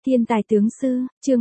Thiên tài tướng sư, chương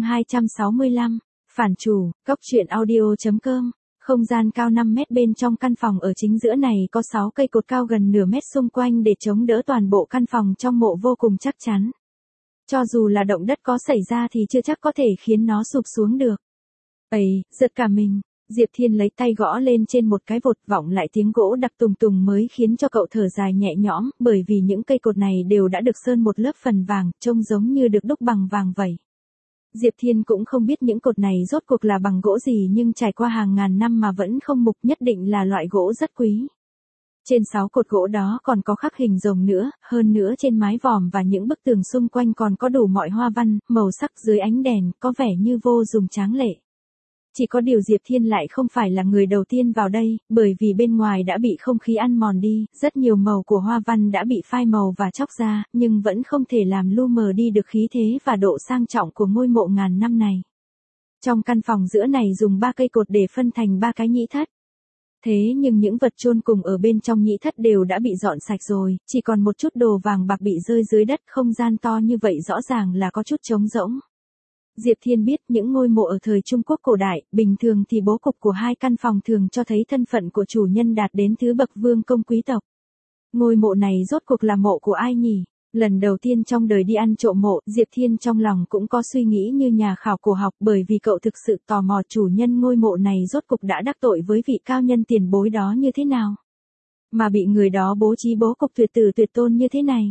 265, phản chủ, cốc truyện audio.com. Không gian cao 5 mét bên trong căn phòng ở chính giữa này có 6 cây cột cao gần nửa mét xung quanh để chống đỡ toàn bộ căn phòng trong mộ vô cùng chắc chắn. Cho dù là động đất có xảy ra thì chưa chắc có thể khiến nó sụp xuống được. Ây, giật cả mình. Diệp Thiên lấy tay gõ lên trên một cái vột, vọng lại tiếng gỗ đặc tùng tùng mới khiến cho cậu thở dài nhẹ nhõm, bởi vì những cây cột này đều đã được sơn một lớp phần vàng, trông giống như được đúc bằng vàng vậy. Diệp Thiên cũng không biết những cột này rốt cuộc là bằng gỗ gì, nhưng trải qua hàng ngàn năm mà vẫn không mục, nhất định là loại gỗ rất quý. Trên 6 cột gỗ đó còn có khắc hình rồng nữa, hơn nữa trên mái vòm và những bức tường xung quanh còn có đủ mọi hoa văn, màu sắc dưới ánh đèn, có vẻ như vô cùng tráng lệ. Chỉ có điều Diệp Thiên lại không phải là người đầu tiên vào đây, bởi vì bên ngoài đã bị không khí ăn mòn đi, rất nhiều màu của hoa văn đã bị phai màu và chóc ra, nhưng vẫn không thể làm lu mờ đi được khí thế và độ sang trọng của ngôi mộ ngàn năm này. Trong căn phòng giữa này dùng 3 cây cột để phân thành 3 cái nhĩ thất. Thế nhưng những vật chôn cùng ở bên trong nhĩ thất đều đã bị dọn sạch rồi, chỉ còn một chút đồ vàng bạc bị rơi dưới đất, không gian to như vậy rõ ràng là có chút trống rỗng. Diệp Thiên biết những ngôi mộ ở thời Trung Quốc cổ đại, bình thường thì bố cục của 2 căn phòng thường cho thấy thân phận của chủ nhân đạt đến thứ bậc vương công quý tộc. Ngôi mộ này rốt cuộc là mộ của ai nhỉ? Lần đầu tiên trong đời đi ăn trộm mộ, Diệp Thiên trong lòng cũng có suy nghĩ như nhà khảo cổ học, bởi vì cậu thực sự tò mò chủ nhân ngôi mộ này rốt cuộc đã đắc tội với vị cao nhân tiền bối đó như thế nào. Mà bị người đó bố trí bố cục tuyệt tử tuyệt tôn như thế này.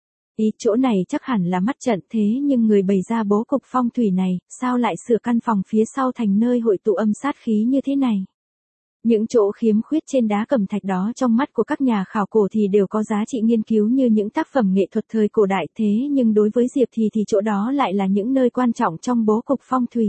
Ý chỗ này chắc hẳn là mắt trận, thế nhưng người bày ra bố cục phong thủy này, sao lại sửa căn phòng phía sau thành nơi hội tụ âm sát khí như thế này? Những chỗ khiếm khuyết trên đá cẩm thạch đó trong mắt của các nhà khảo cổ thì đều có giá trị nghiên cứu như những tác phẩm nghệ thuật thời cổ đại, thế nhưng đối với Diệp thì chỗ đó lại là những nơi quan trọng trong bố cục phong thủy.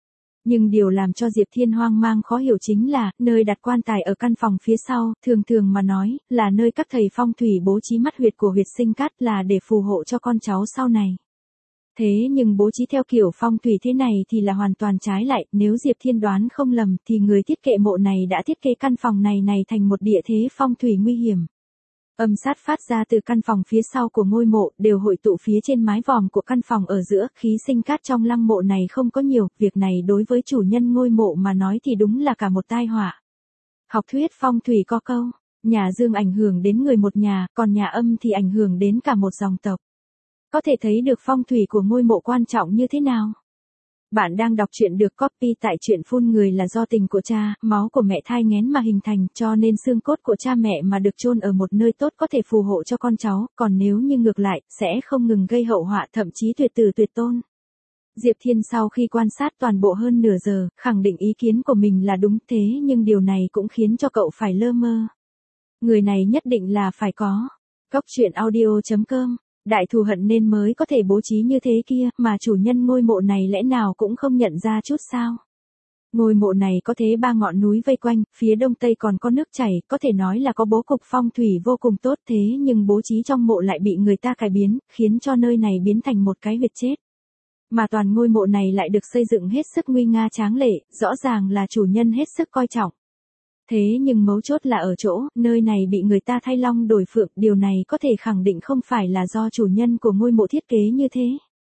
Nhưng điều làm cho Diệp Thiên hoang mang khó hiểu chính là, nơi đặt quan tài ở căn phòng phía sau, thường mà nói, là nơi các thầy phong thủy bố trí mắt huyệt của huyệt sinh cát, là để phù hộ cho con cháu sau này. Thế nhưng bố trí theo kiểu phong thủy thế này thì là hoàn toàn trái lại, nếu Diệp Thiên đoán không lầm thì người thiết kế mộ này đã thiết kế căn phòng này thành một địa thế phong thủy nguy hiểm. Âm sát phát ra từ căn phòng phía sau của ngôi mộ, đều hội tụ phía trên mái vòm của căn phòng ở giữa, khí sinh cát trong lăng mộ này không có nhiều, việc này đối với chủ nhân ngôi mộ mà nói thì đúng là cả một tai họa. Học thuyết phong thủy có câu, nhà dương ảnh hưởng đến người một nhà, còn nhà âm thì ảnh hưởng đến cả một dòng tộc. Có thể thấy được phong thủy của ngôi mộ quan trọng như thế nào. Bạn đang đọc truyện được copy tại truyện phun người là do tình của cha, máu của mẹ thai nghén mà hình thành, cho nên xương cốt của cha mẹ mà được chôn ở một nơi tốt có thể phù hộ cho con cháu, còn nếu như ngược lại, sẽ không ngừng gây hậu họa, thậm chí tuyệt tử tuyệt tôn. Diệp Thiên sau khi quan sát toàn bộ hơn nửa giờ, khẳng định ý kiến của mình là đúng, thế nhưng điều này cũng khiến cho cậu phải lơ mơ. Người này nhất định là phải có. Cốc truyện audio.com. Đại thù hận nên mới có thể bố trí như thế kia, mà chủ nhân ngôi mộ này lẽ nào cũng không nhận ra chút sao. Ngôi mộ này có thế 3 ngọn núi vây quanh, phía đông tây còn có nước chảy, có thể nói là có bố cục phong thủy vô cùng tốt, thế nhưng bố trí trong mộ lại bị người ta cải biến, khiến cho nơi này biến thành một cái huyệt chết. Mà toàn ngôi mộ này lại được xây dựng hết sức nguy nga tráng lệ, rõ ràng là chủ nhân hết sức coi trọng. Thế nhưng mấu chốt là ở chỗ, nơi này bị người ta thay long đổi phượng, điều này có thể khẳng định không phải là do chủ nhân của ngôi mộ thiết kế như thế.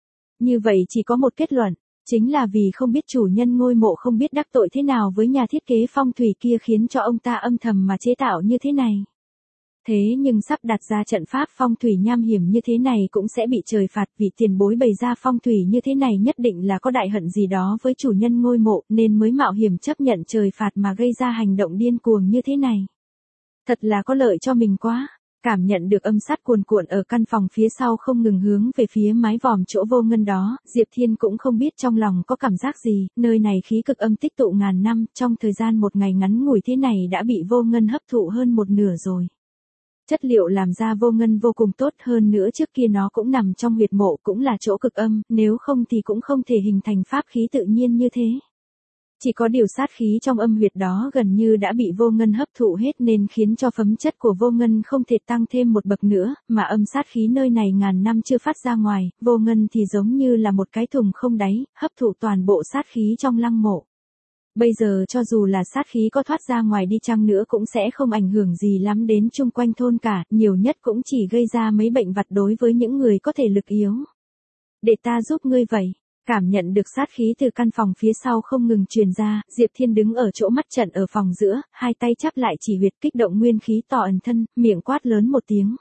Như vậy chỉ có một kết luận, chính là vì không biết chủ nhân ngôi mộ không biết đắc tội thế nào với nhà thiết kế phong thủy kia khiến cho ông ta âm thầm mà chế tạo như thế này. Thế nhưng sắp đặt ra trận pháp phong thủy nham hiểm như thế này cũng sẽ bị trời phạt, vì tiền bối bày ra phong thủy như thế này nhất định là có đại hận gì đó với chủ nhân ngôi mộ nên mới mạo hiểm chấp nhận trời phạt mà gây ra hành động điên cuồng như thế này. Thật là có lợi cho mình quá. Cảm nhận được âm sát cuồn cuộn ở căn phòng phía sau không ngừng hướng về phía mái vòm chỗ vô ngân đó, Diệp Thiên cũng không biết trong lòng có cảm giác gì, nơi này khí cực âm tích tụ ngàn năm, trong thời gian một ngày ngắn ngủi thế này đã bị vô ngân hấp thụ hơn một nửa rồi. Chất liệu làm ra vô ngân vô cùng tốt, hơn nữa trước kia nó cũng nằm trong huyệt mộ, cũng là chỗ cực âm, nếu không thì cũng không thể hình thành pháp khí tự nhiên như thế. Chỉ có điều sát khí trong âm huyệt đó gần như đã bị vô ngân hấp thụ hết nên khiến cho phẩm chất của vô ngân không thể tăng thêm một bậc nữa, mà âm sát khí nơi này ngàn năm chưa phát ra ngoài, vô ngân thì giống như là một cái thùng không đáy, hấp thụ toàn bộ sát khí trong lăng mộ. Bây giờ cho dù là sát khí có thoát ra ngoài đi chăng nữa cũng sẽ không ảnh hưởng gì lắm đến chung quanh thôn cả, nhiều nhất cũng chỉ gây ra mấy bệnh vặt đối với những người có thể lực yếu. Để ta giúp ngươi vậy. Cảm nhận được sát khí từ căn phòng phía sau không ngừng truyền ra, Diệp Thiên đứng ở chỗ mắt trận ở phòng giữa, hai tay chắp lại chỉ huyệt kích động nguyên khí tỏ ẩn thân, miệng quát lớn một tiếng.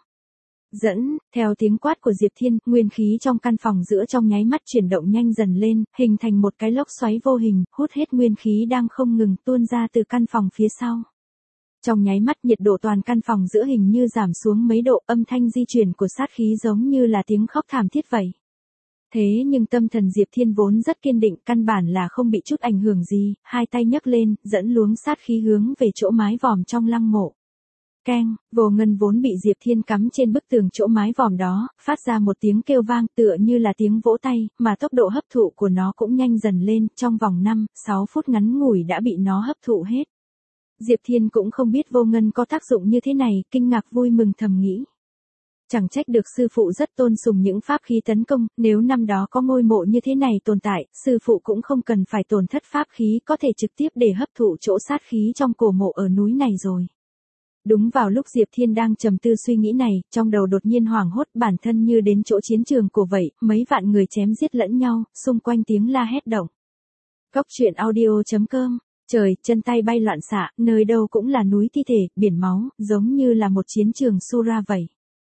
Dẫn, theo tiếng quát của Diệp Thiên, nguyên khí trong căn phòng giữa trong nháy mắt chuyển động nhanh dần lên, hình thành một cái lốc xoáy vô hình, hút hết nguyên khí đang không ngừng tuôn ra từ căn phòng phía sau. Trong nháy mắt nhiệt độ toàn căn phòng giữa hình như giảm xuống mấy độ, âm thanh di chuyển của sát khí giống như là tiếng khóc thảm thiết vậy. Thế nhưng tâm thần Diệp Thiên vốn rất kiên định, căn bản là không bị chút ảnh hưởng gì, hai tay nhấc lên, dẫn luống sát khí hướng về chỗ mái vòm trong lăng mộ. Keng, vô ngân vốn bị Diệp Thiên cắm trên bức tường chỗ mái vòm đó, phát ra một tiếng kêu vang tựa như là tiếng vỗ tay, mà tốc độ hấp thụ của nó cũng nhanh dần lên, trong vòng 5-6 phút ngắn ngủi đã bị nó hấp thụ hết. Diệp Thiên cũng không biết vô ngân có tác dụng như thế này, kinh ngạc vui mừng thầm nghĩ. Chẳng trách được sư phụ rất tôn sùng những pháp khí tấn công, nếu năm đó có ngôi mộ như thế này tồn tại, sư phụ cũng không cần phải tổn thất pháp khí có thể trực tiếp để hấp thụ chỗ sát khí trong cổ mộ ở núi này rồi. Đúng vào lúc Diệp Thiên đang trầm tư suy nghĩ này, trong đầu đột nhiên hoảng hốt bản thân như đến chỗ chiến trường của vậy, mấy vạn người chém giết lẫn nhau, xung quanh tiếng la hét động. Cốc truyện audio.com. Trời, chân tay bay loạn xạ, nơi đâu cũng là núi thi thể, biển máu, giống như là một chiến trường Sura vậy.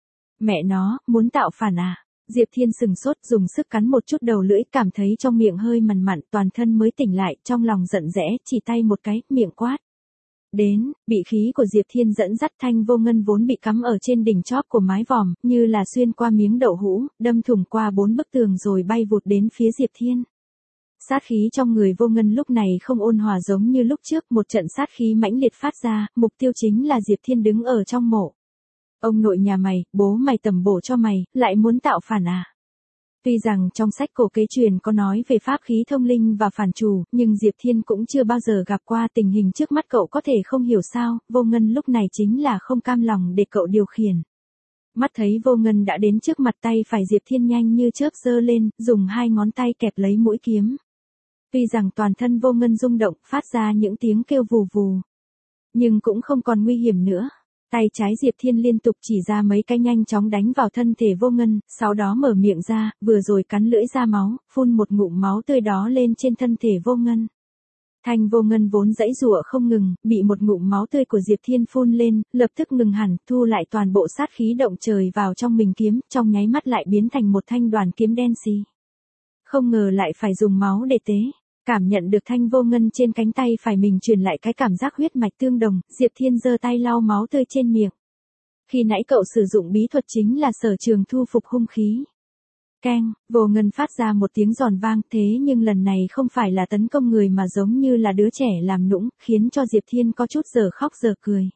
Mẹ nó, muốn tạo phản à? Diệp Thiên sừng sốt dùng sức cắn một chút đầu lưỡi, cảm thấy trong miệng hơi mằn mặn, toàn thân mới tỉnh lại, trong lòng giận dẽ, chỉ tay một cái, miệng quát. Đến, bị khí của Diệp Thiên dẫn dắt thanh vô ngân vốn bị cắm ở trên đỉnh chóp của mái vòm, như là xuyên qua miếng đậu hũ, đâm thủng qua 4 bức tường rồi bay vụt đến phía Diệp Thiên. Sát khí trong người vô ngân lúc này không ôn hòa giống như lúc trước, một trận sát khí mãnh liệt phát ra, mục tiêu chính là Diệp Thiên đứng ở trong mộ. Ông nội nhà mày, bố mày tầm bổ cho mày, lại muốn tạo phản à? Tuy rằng trong sách cổ kế truyền có nói về pháp khí thông linh và phản chủ, nhưng Diệp Thiên cũng chưa bao giờ gặp qua tình hình trước mắt cậu có thể không hiểu sao, vô ngân lúc này chính là không cam lòng để cậu điều khiển. Mắt thấy vô ngân đã đến trước mặt, tay phải Diệp Thiên nhanh như chớp giơ lên, dùng hai ngón tay kẹp lấy mũi kiếm. Tuy rằng toàn thân vô ngân rung động, phát ra những tiếng kêu vù vù, nhưng cũng không còn nguy hiểm nữa. Tay trái Diệp Thiên liên tục chỉ ra mấy cái nhanh chóng đánh vào thân thể vô ngân, sau đó mở miệng ra, vừa rồi cắn lưỡi ra máu, phun một ngụm máu tươi đó lên trên thân thể vô ngân. Thanh vô ngân vốn giãy giụa không ngừng, bị một ngụm máu tươi của Diệp Thiên phun lên, lập tức ngừng hẳn, thu lại toàn bộ sát khí động trời vào trong mình kiếm, trong nháy mắt lại biến thành một thanh đoàn kiếm đen xì. Không ngờ lại phải dùng máu để tế. Cảm nhận được thanh vô ngân trên cánh tay phải mình truyền lại cái cảm giác huyết mạch tương đồng, Diệp Thiên giơ tay lau máu tươi trên miệng. Khi nãy cậu sử dụng bí thuật chính là sở trường thu phục hung khí. Keng, vô ngân phát ra một tiếng giòn vang, thế nhưng lần này không phải là tấn công người mà giống như là đứa trẻ làm nũng, khiến cho Diệp Thiên có chút giờ khóc giờ cười.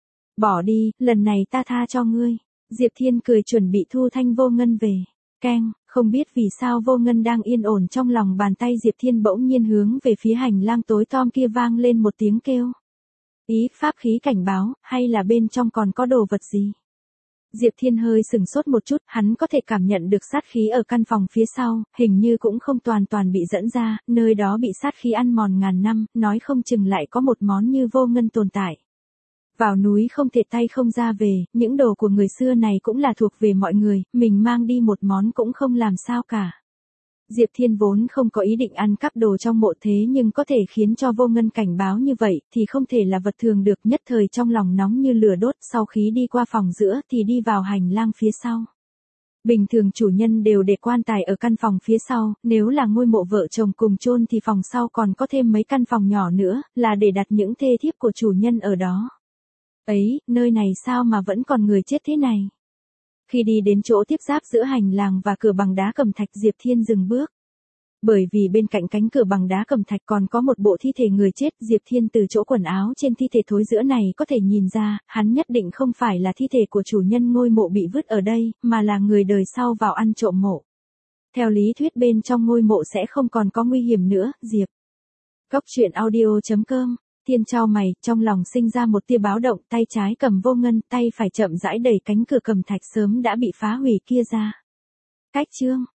Bỏ đi, lần này ta tha cho ngươi. Diệp Thiên cười chuẩn bị thu thanh vô ngân về. Keng, không biết vì sao vô ngân đang yên ổn trong lòng bàn tay Diệp Thiên bỗng nhiên hướng về phía hành lang tối tăm kia vang lên một tiếng kêu. Ý pháp khí cảnh báo, hay là bên trong còn có đồ vật gì? Diệp Thiên hơi sừng sốt một chút, hắn có thể cảm nhận được sát khí ở căn phòng phía sau, hình như cũng không toàn bị dẫn ra, nơi đó bị sát khí ăn mòn ngàn năm, nói không chừng lại có một món như vô ngân tồn tại. Vào núi không thể tay không ra về, những đồ của người xưa này cũng là thuộc về mọi người, mình mang đi một món cũng không làm sao cả. Diệp Thiên vốn không có ý định ăn cắp đồ trong mộ, thế nhưng có thể khiến cho vô ngân cảnh báo như vậy thì không thể là vật thường được, nhất thời trong lòng nóng như lửa đốt, sau khi đi qua phòng giữa thì đi vào hành lang phía sau. Bình thường chủ nhân đều để quan tài ở căn phòng phía sau, nếu là ngôi mộ vợ chồng cùng chôn thì phòng sau còn có thêm mấy căn phòng nhỏ nữa, là để đặt những thê thiếp của chủ nhân ở đó. Ấy, nơi này sao mà vẫn còn người chết thế này? Khi đi đến chỗ tiếp giáp giữa hành lang và cửa bằng đá cẩm thạch, Diệp Thiên dừng bước. Bởi vì bên cạnh cánh cửa bằng đá cẩm thạch còn có một bộ thi thể người chết, Diệp Thiên từ chỗ quần áo trên thi thể thối rữa này có thể nhìn ra, hắn nhất định không phải là thi thể của chủ nhân ngôi mộ bị vứt ở đây, mà là người đời sau vào ăn trộm mộ. Theo lý thuyết bên trong ngôi mộ sẽ không còn có nguy hiểm nữa, Diệp. Cốc truyện audio.com. Thiên chau mày, trong lòng sinh ra một tia báo động, tay trái cầm vô ngân, tay phải chậm rãi đẩy cánh cửa cẩm thạch sớm đã bị phá hủy kia ra. Cách chương